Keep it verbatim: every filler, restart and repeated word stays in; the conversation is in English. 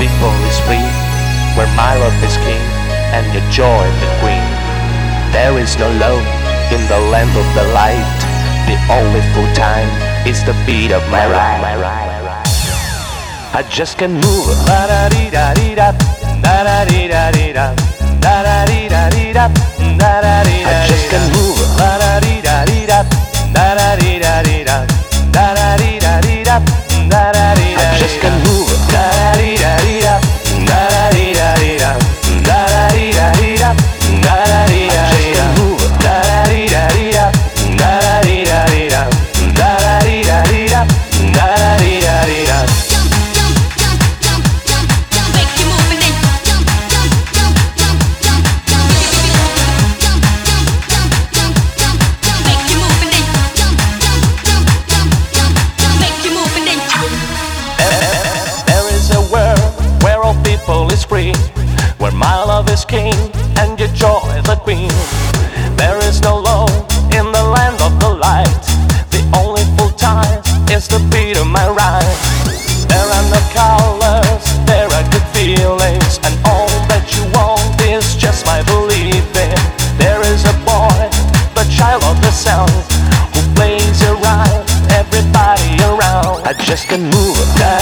people is free, where my love is king and your joy the queen. There is no love in the land of the light. The only full time is the beat of my rhyme. I just can move. Da da dee da dee da, da da dee da dee da, da da dee da dee da, da da dee da. I just can move. Da da dee da dee da, da da dee da dee da, da da dee da dee da, da da dee da. I just can move. Da da dee da dee da, da da dee da dee da, da da dee da dee da, da da dee da dee da. Da da dee da dee da, da da dee da dee da, da da dee da dee da, da da dee da dee da. Is free, where my love is king and your joy the queen. There is no law in the land of the light. The only full time is the beat of my rhyme. There are no colors, there are good feelings, and all that you want is just my believing. There is a boy, the child of the sound, who plays around everybody around. I just can move.